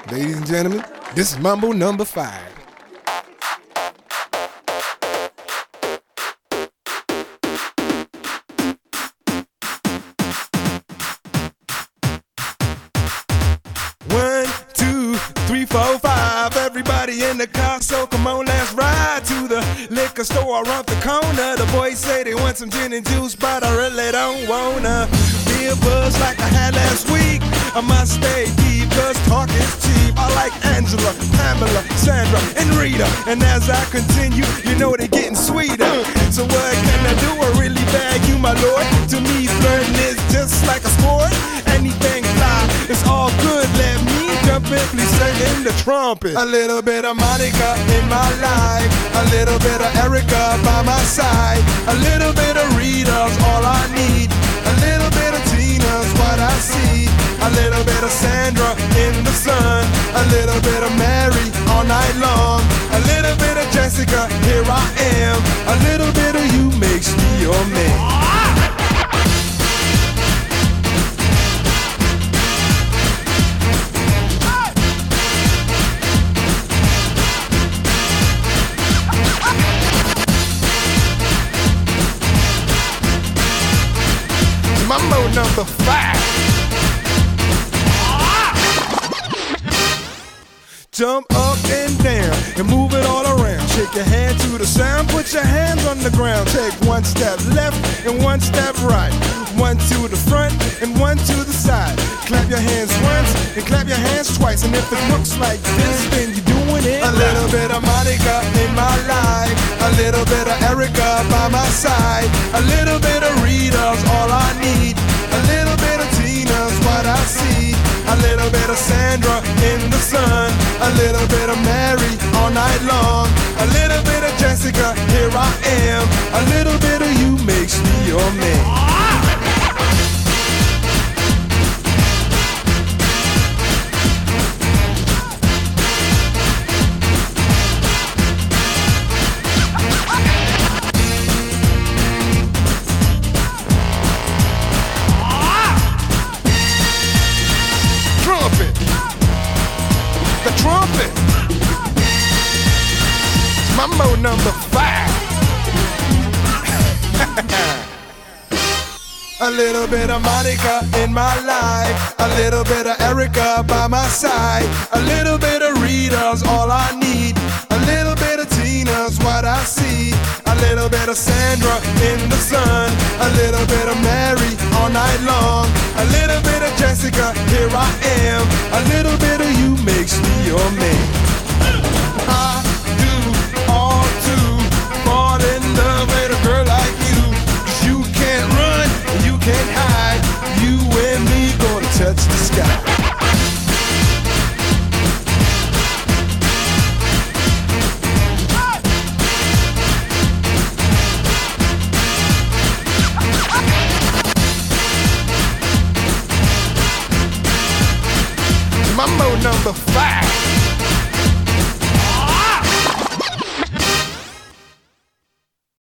Ladies and gentlemen, this is Mambo number 5. One, two, three, four, five. Everybody in the car, so come on, let's ride to the liquor store around the corner. The boys say they want some gin and juice, but I really don't wanna be a buzz like I had last week. I must stay deep, cause talk is cheap. I like Angela, Pamela, Sandra, and Rita. And as I continue, you know they're getting sweeter. So what can I do? I really bag you, my lord. To me, flirting is just like a sport. Anything fly, it's all good. Let me jump in, please sing in the trumpet. A little bit of Monica in my life, a little bit of Erica by my side, a little bit of Rita's all I need, a little bit of Tina's what I see, a little bit of Sandra in the sun, a little bit of Mary all night long, a little bit of Jessica, here I am, a little bit of you makes me your man. Mambo number 5. Jump up and down and move it all around. Shake your hand to the sound, put your hands on the ground. Take one step left and one step right. One to the front and one to the side. Clap your hands once and clap your hands twice. And if it looks like this, then you're doing it. A little bit of Monica in my life, a little bit of Erica by my side, a little bit of Rita's all I need, a little bit of Tina's what I see, a little bit of Sandra in the sun, a little bit of Mary all night long, a little bit of Jessica, here I am, a little bit of you makes me your man. The trumpet. Mambo number 5. A little bit of Monica in my life, a little bit of Erica by my side, a little bit of Rita's all I need, a little bit of Tina's what I see, a little bit of Sandra in the sun, a little bit of Mary all night long, a little bit of Jessica, here I am, a little bit of you makes me your man. I do all to fall in love with a girl like you, 'cause you can't run, you can't hide, you and me gonna touch the sky. Mambo number 5.